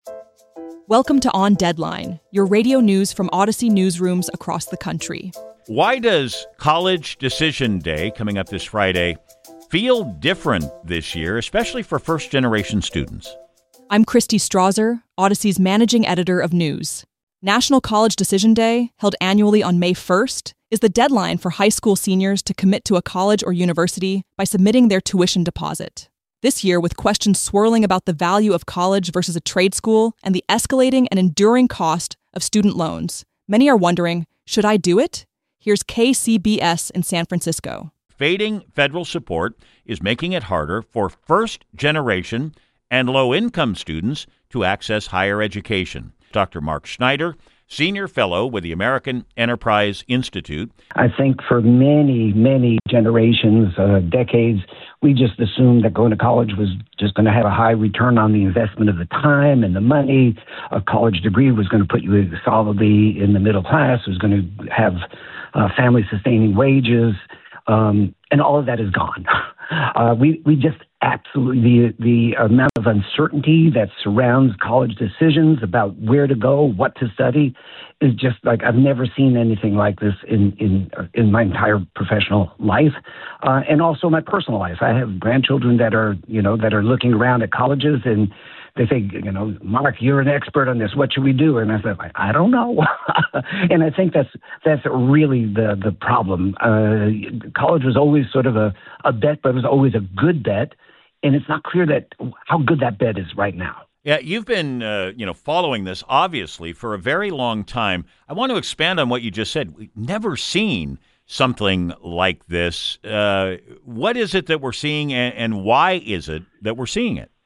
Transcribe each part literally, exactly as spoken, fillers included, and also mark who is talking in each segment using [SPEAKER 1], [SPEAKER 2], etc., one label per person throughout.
[SPEAKER 1] Welcome to On Deadline, your radio news from Odyssey newsrooms across the country.
[SPEAKER 2] Why does College Decision Day, coming up this Friday, feel different this year, especially for first-generation students?
[SPEAKER 1] I'm Christy Strasser, Odyssey's managing editor of news. National College Decision Day, held annually on May first, is the deadline for high school seniors to commit to a college or university by submitting their tuition deposit. This year, with questions swirling about the value of college versus a trade school and the escalating and enduring cost of student loans, many are wondering, should I do it? Here's K C B S in San Francisco.
[SPEAKER 2] Fading federal support is making it harder for first-generation and low-income students to access higher education. Doctor Mark Schneider, Senior Fellow with the American Enterprise Institute.
[SPEAKER 3] I think for many, many generations, uh, decades, we just assumed that going to college was just going to have a high return on the investment of the time and the money. A college degree was going to put you solidly in the middle class, was going to have uh, family-sustaining wages, um, and all of that is gone. Uh, we, we just absolutely, the, the amount of uncertainty that surrounds college decisions about where to go, what to study, is just like, I've never seen anything like this in, in, in my entire professional life. Uh, and also my personal life. I have grandchildren that are, you know, that are looking around at colleges and they say, you know, Mark, you're an expert on this. What should we do? And I said, I don't know. And I think that's that's really the the problem. Uh, college was always sort of a, a bet, but it was always a good bet. And it's not clear that how good that bet is right now.
[SPEAKER 2] Yeah, you've been, uh, you know, following this, obviously, for a very long time. I want to expand on what you just said. We've never seen something like this. Uh, what is it that we're seeing, and, and why is it that we're seeing it?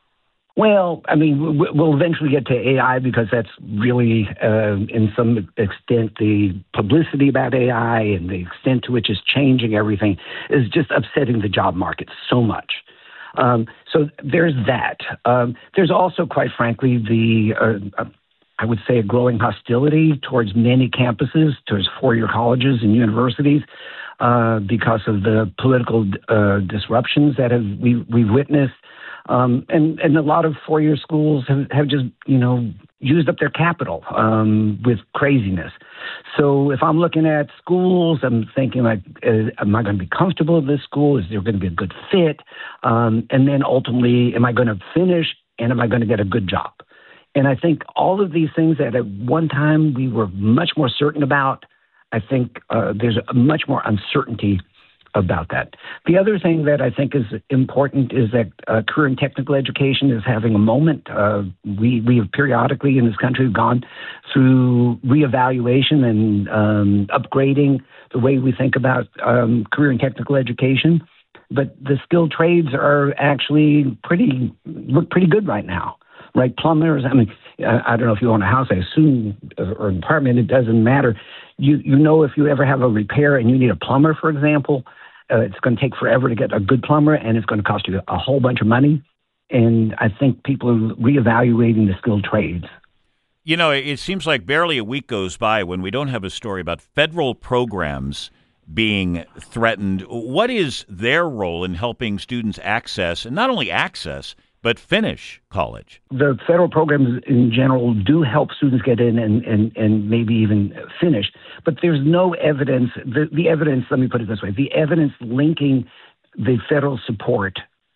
[SPEAKER 3] Well, I mean, we'll eventually get to A I because that's really, uh, in some extent, the publicity about A I and the extent to which it's changing everything is just upsetting the job market so much. Um, so there's that. Um, there's also, quite frankly, the, uh, I would say, a growing hostility towards many campuses, towards four-year colleges and universities, uh, because of the political uh, disruptions that have we, we've witnessed. Um, and, and a lot of four-year schools have, have just, you know, used up their capital um, with craziness. So if I'm looking at schools, I'm thinking, like, uh, am I going to be comfortable at this school? Is there going to be a good fit? Um, and then ultimately, am I going to finish and am I going to get a good job? And I think all of these things that at one time we were much more certain about, I think uh, there's a much more uncertainty about that. The other thing that I think is important is that uh, career and technical education is having a moment. Uh, we we have periodically in this country gone through reevaluation and um, upgrading the way we think about um, career and technical education. But the skilled trades are actually pretty look pretty good right now. Right, plumbers. I mean, I don't know if you own a house. I assume, or an apartment. It doesn't matter. You you know, if you ever have a repair and you need a plumber, for example, uh, it's going to take forever to get a good plumber, and it's going to cost you a whole bunch of money. And I think people are reevaluating the skilled trades.
[SPEAKER 2] You know, it seems like barely a week goes by when we don't have a story about federal programs being threatened. What is their role in helping students access, and not only access, but finish college?
[SPEAKER 3] The federal programs in general do help students get in and, and, and maybe even finish, but there's no evidence, the, the evidence, let me put it this way, the evidence linking the federal support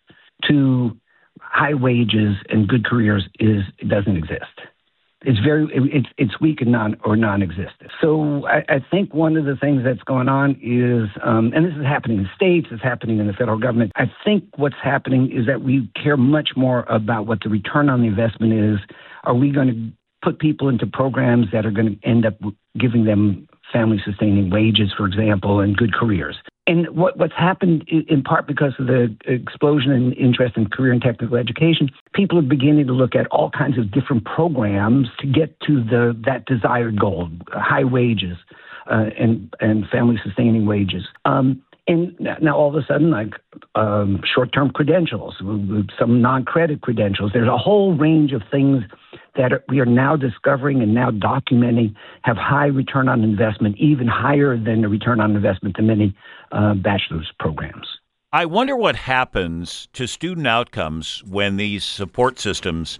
[SPEAKER 3] to high wages and good careers is doesn't exist. It's very it's it's weak and non or non-existent. So I, I think one of the things that's going on is, um, and this is happening in states, it's happening in the federal government. I think what's happening is that we care much more about what the return on the investment is. Are we going to put people into programs that are going to end up giving them family-sustaining wages, for example, and good careers? And what, what's happened in part because of the explosion in interest in career and technical education, people are beginning to look at all kinds of different programs to get to the that desired goal, high wages uh, and, and family-sustaining wages. Um, and now all of a sudden, like um, short-term credentials, some non-credit credentials, there's a whole range of things that are, we are now discovering and now documenting have high return on investment, even higher than the return on investment to many uh, bachelor's programs.
[SPEAKER 2] I wonder what happens to student outcomes when these support systems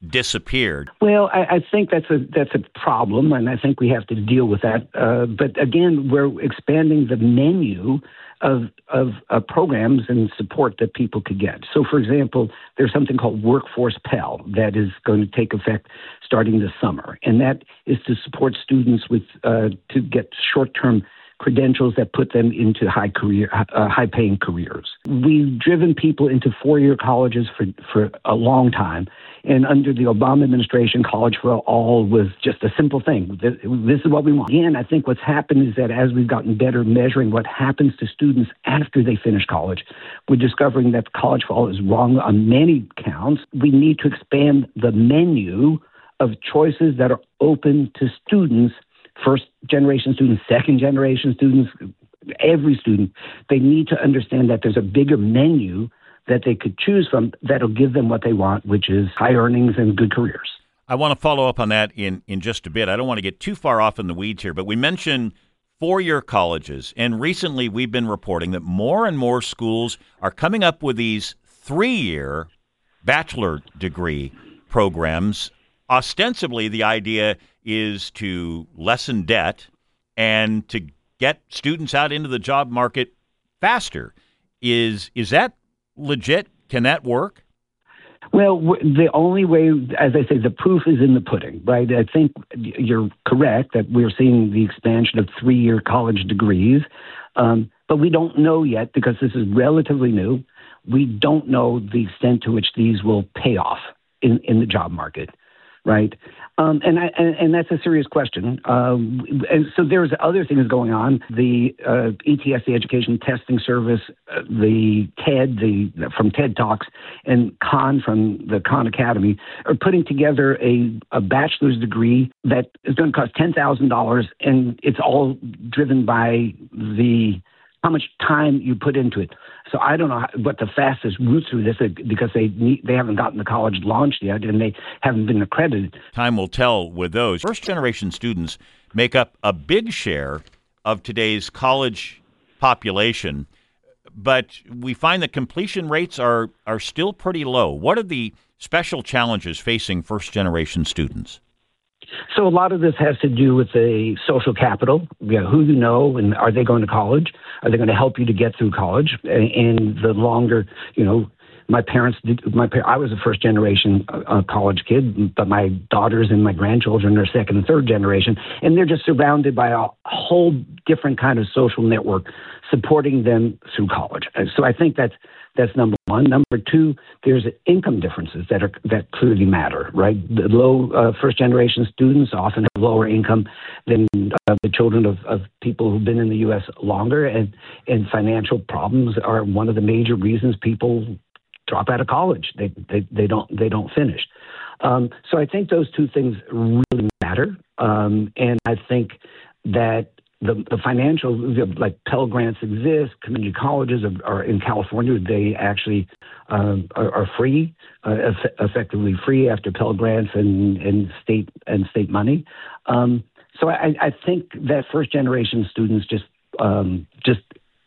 [SPEAKER 2] disappeared.
[SPEAKER 3] Well, I, I think that's a that's a problem, and I think we have to deal with that. Uh, but again, we're expanding the menu of of uh, programs and support that people could get. So, for example, there's something called Workforce Pell that is going to take effect starting this summer, and that is to support students with uh, to get short-term credentials that put them into high career, uh, high-paying careers. We've driven people into four-year colleges for, for a long time, and under the Obama administration, College for All was just a simple thing. This, this is what we want. Again, I think what's happened is that as we've gotten better measuring what happens to students after they finish college, we're discovering that College for All is wrong on many counts. We need to expand the menu of choices that are open to students, first-generation students, second-generation students, every student. They need to understand that there's a bigger menu that they could choose from that'll give them what they want, which is high earnings and good careers.
[SPEAKER 2] I want to follow up on that in, in just a bit. I don't want to get too far off in the weeds here, but we mentioned four-year colleges, and recently we've been reporting that more and more schools are coming up with these three-year bachelor degree programs. Ostensibly, the idea is to lessen debt and to get students out into the job market faster. Is is that legit? Can that work?
[SPEAKER 3] Well, the only way, as I say, the proof is in the pudding, right? I think you're correct that we're seeing the expansion of three-year college degrees, um, but we don't know yet because this is relatively new. We don't know the extent to which these will pay off in, in the job market. Right. Um, and, I, and and that's a serious question. Um, and so there's other things going on. The uh, E T S, the Education Testing Service, uh, the TED, the from TED Talks, and Khan from the Khan Academy are putting together a, a bachelor's degree that is going to cost ten thousand dollars, and it's all driven by the how much time you put into it. So I don't know how, what the fastest route through this is because they need, they haven't gotten the college launched yet and they haven't been accredited.
[SPEAKER 2] Time will tell with those. First-generation students make up a big share of today's college population, but we find that completion rates are, are still pretty low. What are the special challenges facing first-generation students?
[SPEAKER 3] So a lot of this has to do with the social capital, you know, who you know, and are they going to college? Are they going to help you to get through college? And the longer, you know, my parents did, my I was a first generation uh, college kid, but my daughters and my grandchildren are second and third generation, and they're just surrounded by a whole different kind of social network supporting them through college. So I think that's That's number one. Number two, there's income differences that are that clearly matter, right? The low uh, first-generation students often have lower income than uh, the children of, of people who've been in the U S longer, and, and financial problems are one of the major reasons people drop out of college. They they, they don't they don't finish. Um, so I think those two things really matter, um, and I think that. The, the financial, like Pell Grants exist, community colleges are, are in California. They actually um, are, are free, uh, eff- effectively free after Pell Grants and, and state and state money. Um, so I, I think that first generation students just um, just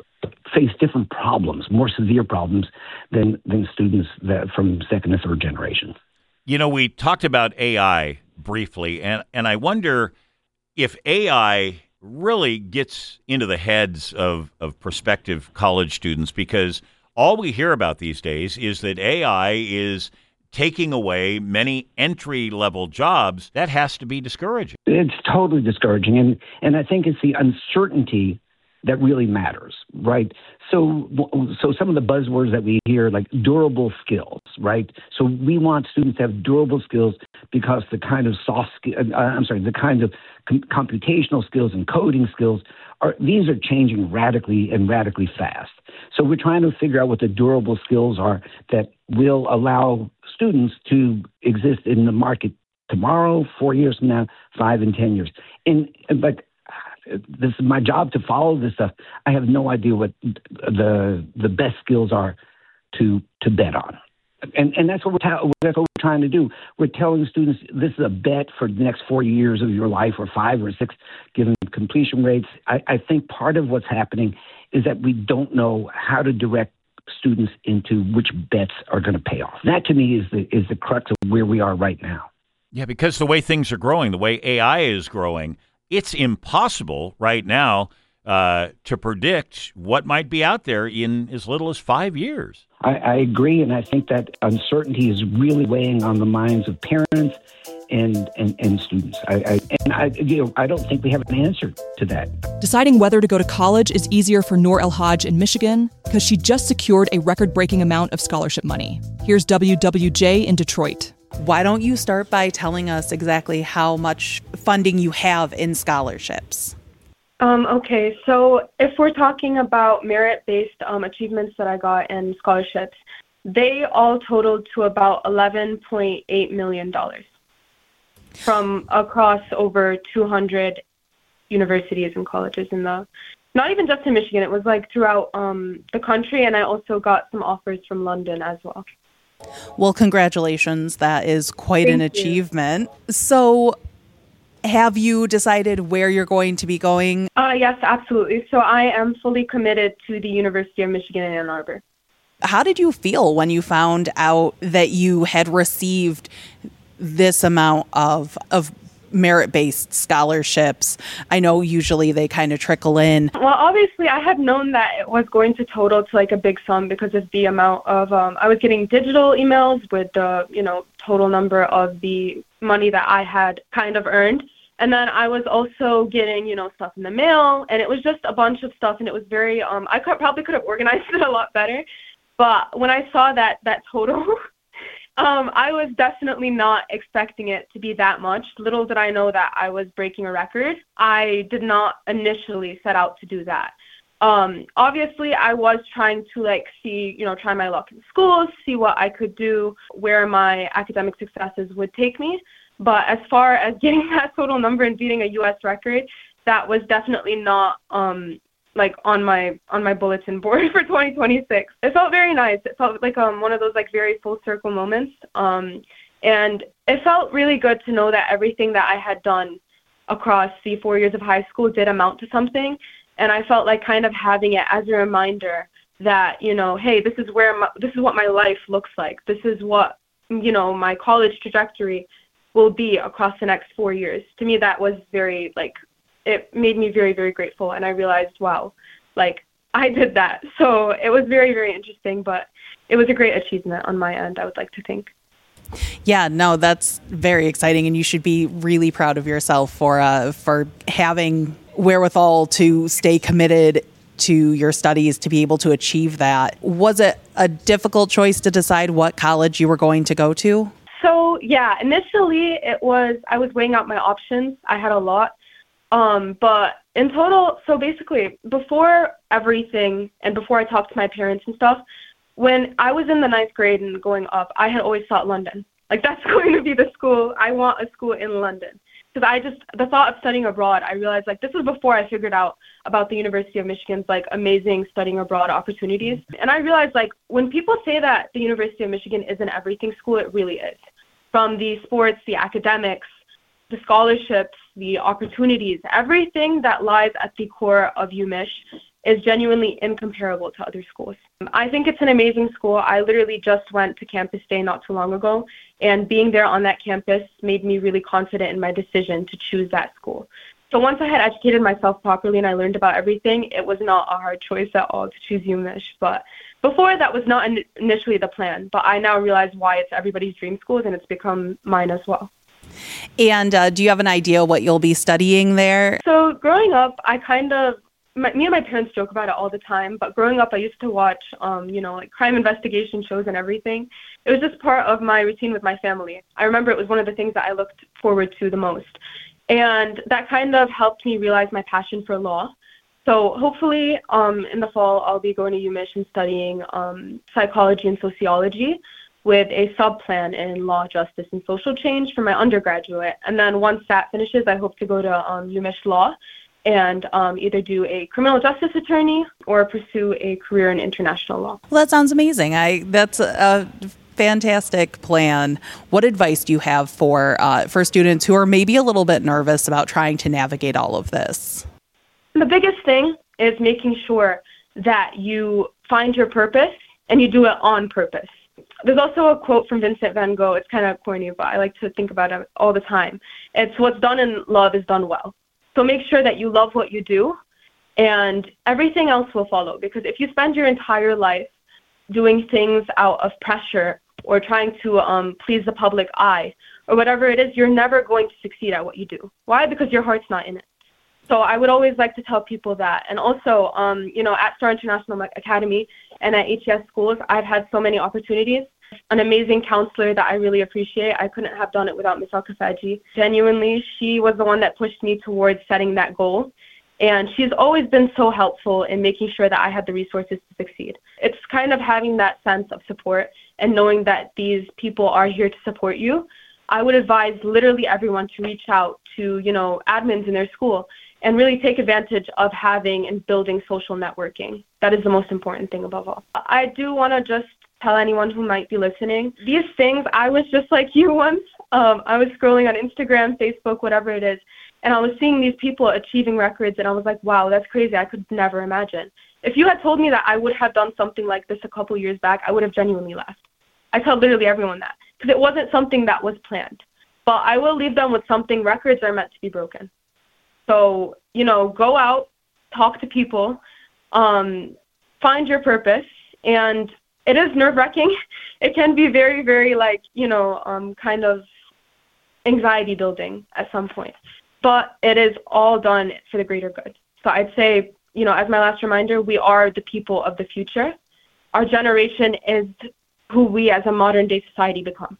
[SPEAKER 3] face different problems, more severe problems than than students that from second and third generations.
[SPEAKER 2] You know, we talked about A I briefly, and and I wonder if A I really gets into the heads of, of prospective college students, because all we hear about these days is that A I is taking away many entry-level jobs. That has to be discouraging.
[SPEAKER 3] It's totally discouraging, and, and I think it's the uncertainty that really matters, right? So, so some of the buzzwords that we hear, like durable skills, right? So we want students to have durable skills because the kind of soft, uh, I'm sorry, the kind of com- computational skills and coding skills are these are changing radically and radically fast. So we're trying to figure out what the durable skills are that will allow students to exist in the market tomorrow, four years from now, five and ten years. And but. This is my job to follow this stuff. I have no idea what the the best skills are to to bet on, and and that's what we're ta- that's what we're trying to do. We're telling students this is a bet for the next four years of your life, or five or six, given completion rates. I, I think part of what's happening is that we don't know how to direct students into which bets are going to pay off. That to me is the is the crux of where we are right now.
[SPEAKER 2] Yeah, because the way things are growing, the way A I is growing, it's impossible right now uh, to predict what might be out there in as little as five years.
[SPEAKER 3] I, I agree, and I think that uncertainty is really weighing on the minds of parents and and, and students. I, I and I you know I don't think we have an answer to that.
[SPEAKER 1] Deciding whether to go to college is easier for Noor El-Hajj in Michigan because she just secured a record-breaking amount of scholarship money. Here's W W J in Detroit.
[SPEAKER 4] Why don't you start by telling us exactly how much funding you have in scholarships?
[SPEAKER 5] Um, okay, so if we're talking about merit-based um, achievements that I got in scholarships, they all totaled to about eleven point eight million dollars from across over two hundred universities and colleges in the, not even just in Michigan, it was like throughout um, the country, and I also got some offers from London as well.
[SPEAKER 4] Well, congratulations. That is quite
[SPEAKER 5] Thank
[SPEAKER 4] an
[SPEAKER 5] you.
[SPEAKER 4] achievement. So have you decided where you're going to be going?
[SPEAKER 5] Uh, yes, absolutely. So I am fully committed to the University of Michigan in Ann Arbor.
[SPEAKER 4] How did you feel when you found out that you had received this amount of of merit-based scholarships? I know usually they kind of trickle in.
[SPEAKER 5] Well, obviously, I had known that it was going to total to like a big sum because of the amount of, um, I was getting digital emails with the, you know, total number of the money that I had kind of earned. And then I was also getting, you know, stuff in the mail, and it was just a bunch of stuff, and it was very, um, I could, probably could have organized it a lot better. But when I saw that, that total, Um, I was definitely not expecting it to be that much. Little did I know that I was breaking a record. I did not initially set out to do that. Um, obviously, I was trying to like see, you know, try my luck in schools, see what I could do, where my academic successes would take me. But as far as getting that total number and beating a U S record, that was definitely not um, like on my on my bulletin board for twenty twenty-six. It felt very nice. It felt like um one of those like very full circle moments. Um and it felt really good to know that everything that I had done across the four years of high school did amount to something. And I felt like kind of having it as a reminder that, you know, hey, this is where my, this is what my life looks like. This is what, you know, my college trajectory will be across the next four years. To me, that was very like, it made me very, very grateful. And I realized, wow, like I did that. So it was very, very interesting, but it was a great achievement on my end, I would like to think.
[SPEAKER 4] Yeah, no, that's very exciting. And you should be really proud of yourself for uh, for having wherewithal to stay committed to your studies to be able to achieve that. Was it a difficult choice to decide what college you were going to go to?
[SPEAKER 5] So yeah, initially it was, I was weighing out my options. I had a lot. Um, but in total, so basically before everything and before I talked to my parents and stuff, when I was in the ninth grade and going up, I had always thought London. Like that's going to be the school. I want a school in London. Because I just, the thought of studying abroad, I realized like this was before I figured out about the University of Michigan's like amazing studying abroad opportunities. And I realized like when people say that the University of Michigan is an everything school, it really is. From the sports, the academics, the scholarships, the opportunities, everything that lies at the core of UMich is genuinely incomparable to other schools. I think it's an amazing school. I literally just went to campus day not too long ago, and being there on that campus made me really confident in my decision to choose that school. So once I had educated myself properly and I learned about everything, it was not a hard choice at all to choose UMich. But before, that was not in- initially the plan, but I now realize why it's everybody's dream school, and it's become mine as well.
[SPEAKER 4] And uh, do you have an idea what you'll be studying there?
[SPEAKER 5] So growing up, I kind of, my, me and my parents joke about it all the time, but growing up, I used to watch, um, you know, like crime investigation shows and everything. It was just part of my routine with my family. I remember it was one of the things that I looked forward to the most. And that kind of helped me realize my passion for law. So hopefully um, in the fall, I'll be going to UMich and studying um, psychology and sociology with a sub-plan in law, justice, and social change for my undergraduate. And then once that finishes, I hope to go to um, UMich Law and um, either do a criminal justice attorney or pursue a career in international law.
[SPEAKER 4] Well, that sounds amazing. I that's a fantastic plan. What advice do you have for uh, for students who are maybe a little bit nervous about trying to navigate all of this?
[SPEAKER 5] The biggest thing is making sure that you find your purpose and you do it on purpose. There's also a quote from Vincent van Gogh. It's kind of corny, but I like to think about it all the time. It's what's done in love is done well. So make sure that you love what you do, and everything else will follow. Because if you spend your entire life doing things out of pressure or trying to um, please the public eye or whatever it is, you're never going to succeed at what you do. Why? Because your heart's not in it. So I would always like to tell people that. And also, um, you know, at Star International Academy and at H E S schools, I've had so many opportunities. An amazing counselor that I really appreciate. I couldn't have done it without Miss Al-Kafaji. Genuinely, she was the one that pushed me towards setting that goal. And she's always been so helpful in making sure that I had the resources to succeed. It's kind of having that sense of support and knowing that these people are here to support you. I would advise literally everyone to reach out to, you know, admins in their school and really take advantage of having and building social networking. That is the most important thing above all. I do want to just tell anyone who might be listening, these things, I was just like you once. Um, I was scrolling on Instagram, Facebook, whatever it is, and I was seeing these people achieving records, and I was like, wow, that's crazy. I could never imagine. If you had told me that I would have done something like this a couple years back, I would have genuinely laughed. I tell literally everyone that, because it wasn't something that was planned. But I will leave them with something. Records are meant to be broken. So, you know, go out, talk to people, um, find your purpose, and it is nerve-wracking. It can be very, very, like, you know, um, kind of anxiety-building at some point. But it is all done for the greater good. So I'd say, you know, as my last reminder, we are the people of the future. Our generation is who we as a modern-day society become.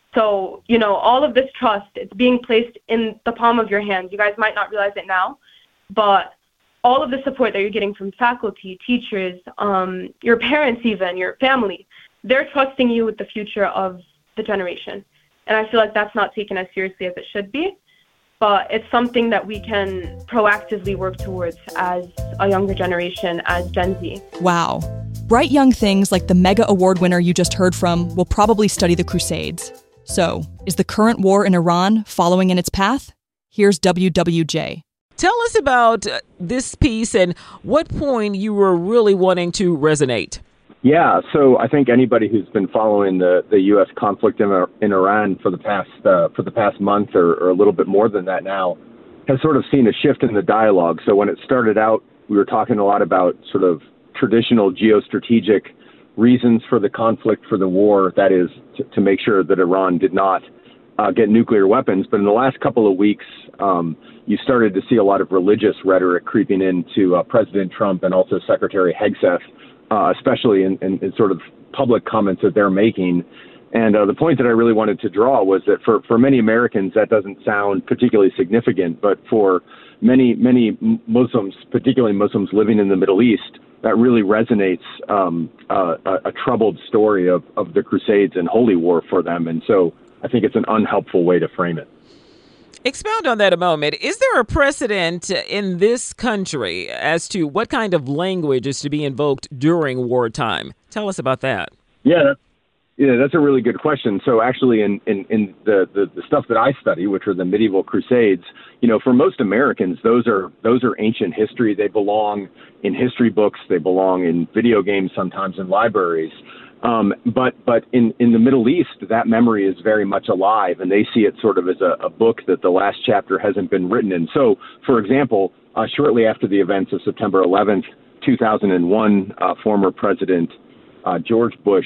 [SPEAKER 5] So, you know, all of this trust, it's being placed in the palm of your hands. You guys might not realize it now, but all of the support that you're getting from faculty, teachers, um, your parents even, your family, they're trusting you with the future of the generation. And I feel like that's not taken as seriously as it should be, but it's something that we can proactively work towards as a younger generation, as Gen Z.
[SPEAKER 1] Wow. Bright young things like the mega award winner you just heard from will probably study the Crusades. So, is the current war in Iran following in its path? Here's W W J.
[SPEAKER 6] Tell us about this piece and what point you were really wanting to resonate.
[SPEAKER 7] Yeah, so I think anybody who's been following the, the U S conflict in, in Iran for the past uh, for the past month or, or a little bit more than that now has sort of seen a shift in the dialogue. So when it started out, we were talking a lot about sort of traditional geostrategic reasons for the conflict, for the war, that is, to, to make sure that Iran did not uh, get nuclear weapons. But in the last couple of weeks, um, you started to see a lot of religious rhetoric creeping into uh, President Trump and also Secretary Hegseth, uh, especially in, in, in sort of public comments that they're making. And uh, the point that I really wanted to draw was that for, for many Americans, that doesn't sound particularly significant, but for many, many Muslims, particularly Muslims living in the Middle East, that really resonates um, uh, a, a troubled story of, of the Crusades and Holy War for them. And so I think it's an unhelpful way to frame it.
[SPEAKER 6] Expound on that a moment. Is there a precedent in this country as to what kind of language is to be invoked during wartime? Tell us about that.
[SPEAKER 7] Yeah, that's, yeah, that's a really good question. So actually in, in, in the, the, the stuff that I study, which are the medieval Crusades, you know, for most Americans, those are those are ancient history. They belong in history books. They belong in video games, sometimes in libraries. Um, but but in, in the Middle East, that memory is very much alive, and they see it sort of as a, a book that the last chapter hasn't been written in. So, for example, uh, shortly after the events of September eleventh, two thousand one, uh, former President uh, George Bush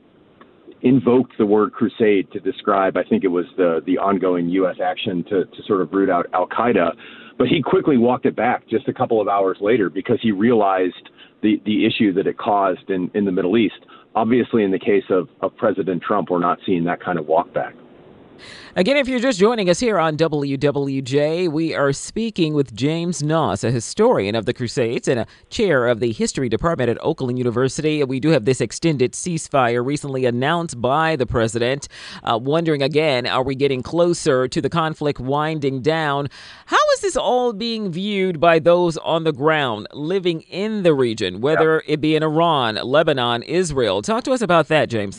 [SPEAKER 7] invoked the word crusade to describe, I think it was the, the ongoing U S action to, to sort of root out al-Qaeda. But he quickly walked it back just a couple of hours later because he realized the, the issue that it caused in, in the Middle East. Obviously, in the case of, of President Trump, we're not seeing that kind of walk back.
[SPEAKER 6] Again, if you're just joining us here on W W J, we are speaking with James Noss, a historian of the Crusades and a chair of the history department at Oakland University. We do have this extended ceasefire recently announced by the president. Uh, wondering again, are we getting closer to the conflict winding down? How is this all being viewed by those on the ground living in the region, whether yeah. it be in Iran, Lebanon, Israel? Talk to us about that, James.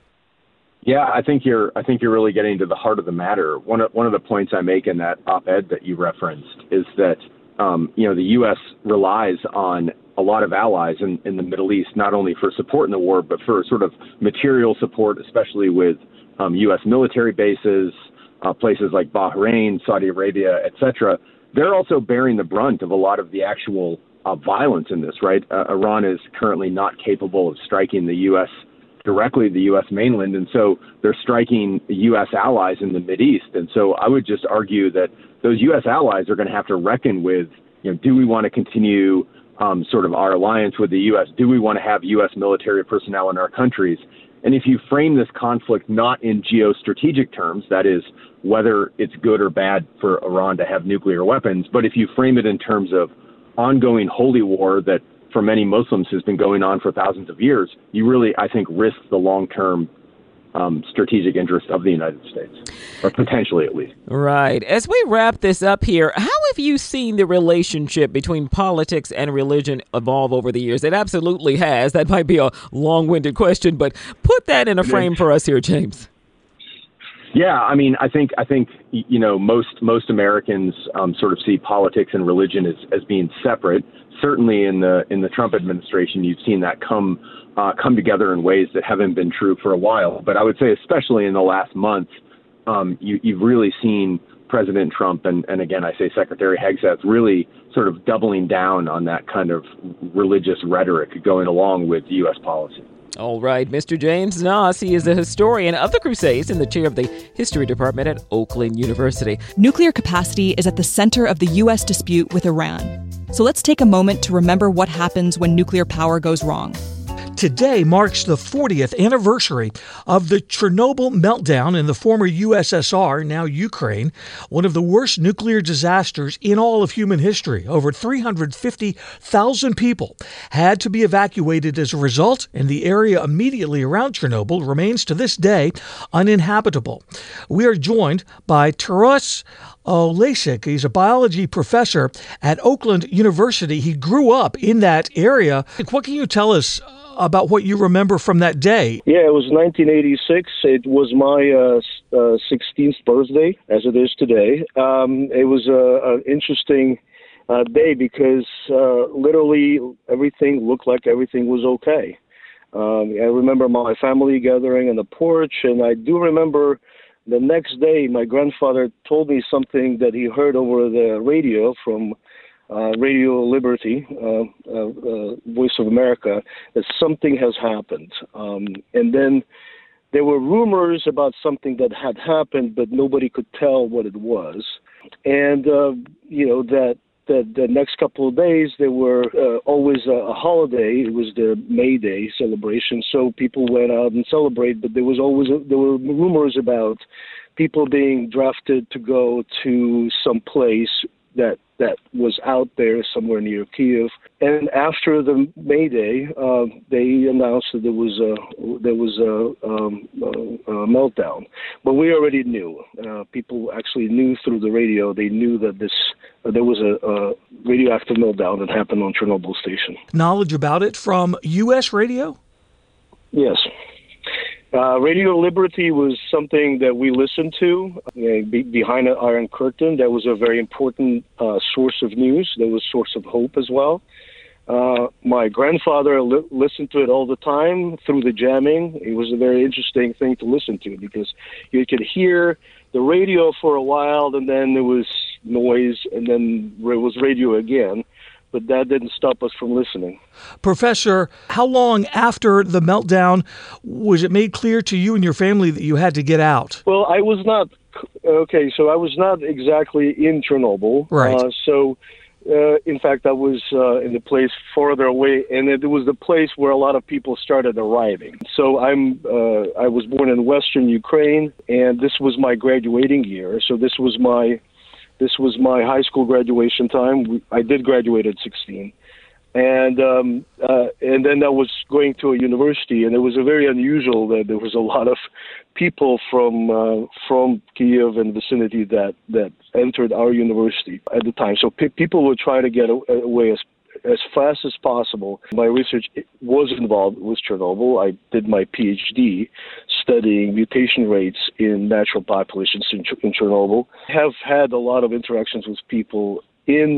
[SPEAKER 7] Yeah, I think you're. I think you're really getting to the heart of the matter. One of one of the points I make in that op-ed that you referenced is that um, you know the U S relies on a lot of allies in, in the Middle East, not only for support in the war, but for sort of material support, especially with um, U S military bases, uh, places like Bahrain, Saudi Arabia, et cetera. They're also bearing the brunt of a lot of the actual uh, violence in this, right? Uh, Iran is currently not capable of striking the U S directly, the U S mainland, and so they're striking U S allies in the Mideast. And so I would just argue that those U S allies are going to have to reckon with, you know, do we want to continue um, sort of our alliance with the U S? Do we want to have U S military personnel in our countries? And if you frame this conflict not in geostrategic terms, that is, whether it's good or bad for Iran to have nuclear weapons, but if you frame it in terms of ongoing holy war that for many Muslims has been going on for thousands of years, you really, I think, risk the long-term um, strategic interest of the United States, or potentially at least.
[SPEAKER 6] Right. As we wrap this up here, how have you seen the relationship between politics and religion evolve over the years? It absolutely has. That might be a long-winded question, but put that in a frame for us here, James.
[SPEAKER 7] Yeah, I mean, I think I think you know most most Americans um, sort of see politics and religion as, as being separate. Certainly, in the in the Trump administration, you've seen that come uh, come together in ways that haven't been true for a while. But I would say, especially in the last month, um, you, you've really seen President Trump and, and again, I say Secretary Hegseth really sort of doubling down on that kind of religious rhetoric going along with U S policy.
[SPEAKER 6] All right, Mister James Noss, he is a historian of the Crusades and the chair of the History Department at Oakland University.
[SPEAKER 1] Nuclear capacity is at the center of the U S dispute with Iran. So let's take a moment to remember what happens when nuclear power goes wrong.
[SPEAKER 8] Today marks the fortieth anniversary of the Chernobyl meltdown in the former U S S R, now Ukraine, one of the worst nuclear disasters in all of human history. Over three hundred fifty thousand people had to be evacuated as a result, and the area immediately around Chernobyl remains to this day uninhabitable. We are joined by Taras Olesiak. He's a biology professor at Oakland University. He grew up in that area. What can you tell us about what you remember from that day?
[SPEAKER 9] Yeah, it was nineteen eighty-six. It was my uh, uh, sixteenth birthday, as it is today. Um, it was uh, an interesting uh, day because uh, literally everything looked like everything was okay. Um, I remember my family gathering on the porch, and I do remember the next day my grandfather told me something that he heard over the radio from Uh, Radio Liberty, uh, uh, uh, Voice of America, that something has happened. Um, and then there were rumors about something that had happened, but nobody could tell what it was. And, uh, you know, that, that the next couple of days, there were uh, always a, a holiday. It was the May Day celebration, so people went out and celebrated, but there was always, a, there were rumors about people being drafted to go to some place that that was out there somewhere near Kiev. And after the May Day, uh, they announced that there was a there was a, um, a, a meltdown. But we already knew. Uh, people actually knew through the radio. They knew that this uh, there was a, a radioactive meltdown that happened on Chernobyl station.
[SPEAKER 8] Knowledge about it from U S radio?
[SPEAKER 9] Yes. Uh, Radio Liberty was something that we listened to uh, be, behind an Iron Curtain. That was a very important uh, source of news. That was a source of hope as well. Uh, my grandfather li- listened to it all the time through the jamming. It was a very interesting thing to listen to because you could hear the radio for a while, and then there was noise, and then it was radio again. But that didn't stop us from listening.
[SPEAKER 8] Professor, how long after the meltdown was it made clear to you and your family that you had to get out?
[SPEAKER 9] Well, I was not, okay, so I was not exactly in Chernobyl.
[SPEAKER 8] Right.
[SPEAKER 9] Uh, so, uh, in fact, I was uh, in the place farther away, and it was the place where a lot of people started arriving. So I'm, uh, I was born in Western Ukraine, and this was my graduating year. So this was my This was my high school graduation time. I did graduate at sixteen. And um, uh, and then I was going to a university, and it was a very unusual that there was a lot of people from uh, from Kiev and vicinity that, that entered our university at the time. So pe- people were trying to get away as as fast as possible. My research was involved with Chernobyl. I did my PhD studying mutation rates in natural populations in, in Chernobyl. I have had a lot of interactions with people in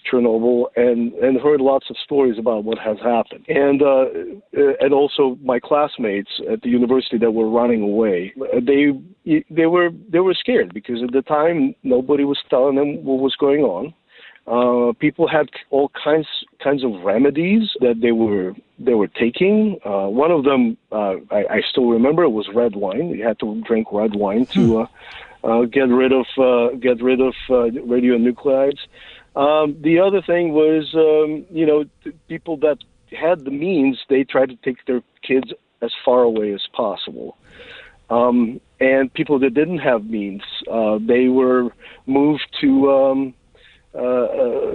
[SPEAKER 9] Chernobyl and, and heard lots of stories about what has happened. And uh, and also my classmates at the university that were running away, they they were they were scared because at the time nobody was telling them what was going on. Uh, people had all kinds kinds of remedies that they were they were taking. Uh, one of them uh, I, I still remember, it was red wine. You had to drink red wine to uh, uh, get rid of uh, get rid of uh, radionuclides. Um, the other thing was, um, you know, people that had the means, they tried to take their kids as far away as possible. Um, and people that didn't have means, uh, they were moved to um, uh, uh,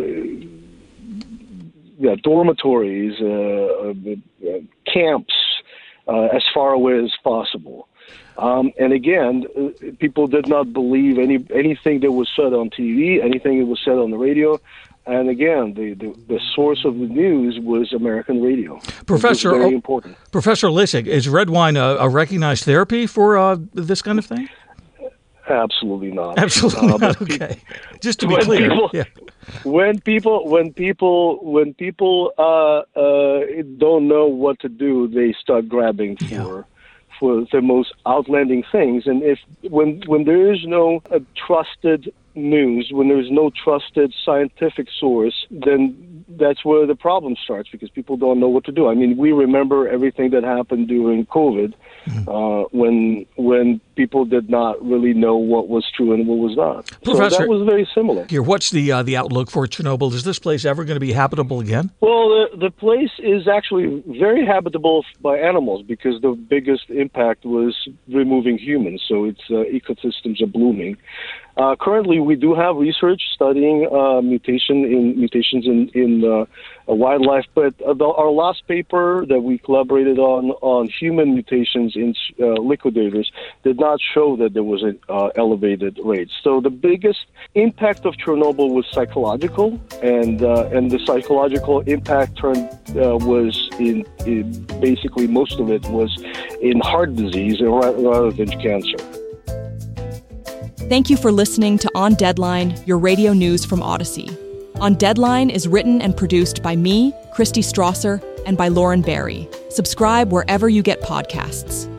[SPEAKER 9] yeah, dormitories, uh, uh, camps, uh, as far away as possible. Um, and again, uh, people did not believe any anything that was said on T V, anything that was said on the radio. And again, the, the, the source of the news was American radio.
[SPEAKER 8] Professor,
[SPEAKER 9] very important.
[SPEAKER 8] Professor Lissig, is red wine a, a recognized therapy for uh, this kind of thing?
[SPEAKER 9] Absolutely not.
[SPEAKER 8] Absolutely
[SPEAKER 9] uh,
[SPEAKER 8] not. Okay, just to be
[SPEAKER 9] when
[SPEAKER 8] clear.
[SPEAKER 9] People,
[SPEAKER 8] yeah.
[SPEAKER 9] When people, when people, when people uh, uh, don't know what to do, they start grabbing for. Yeah. for the most outlanding things. And if when when there is no uh, trusted news, when there's no trusted scientific source, then that's where the problem starts, because people don't know what to do. I mean, we remember everything that happened during COVID, mm-hmm. uh, when when people did not really know what was true and what was not.
[SPEAKER 8] Professor,
[SPEAKER 9] so that was very similar.
[SPEAKER 8] Here, what's the uh, the outlook for Chernobyl? Is this place ever going to be habitable again?
[SPEAKER 9] Well, the, the place is actually very habitable by animals, because the biggest impact was removing humans, so its uh, ecosystems are blooming. Uh, currently, we do have research studying uh, mutation in mutations in in uh, wildlife, but uh, the, our last paper that we collaborated on on human mutations in uh, liquidators did not show that there was an uh, elevated rate. So the biggest impact of Chernobyl was psychological, and uh, and the psychological impact turned uh, was in, in basically most of it was in heart disease rather than cancer.
[SPEAKER 1] Thank you for listening to On Deadline, your radio news from Odyssey. On Deadline is written and produced by me, Christy Strasser, and by Lauren Barry. Subscribe wherever you get podcasts.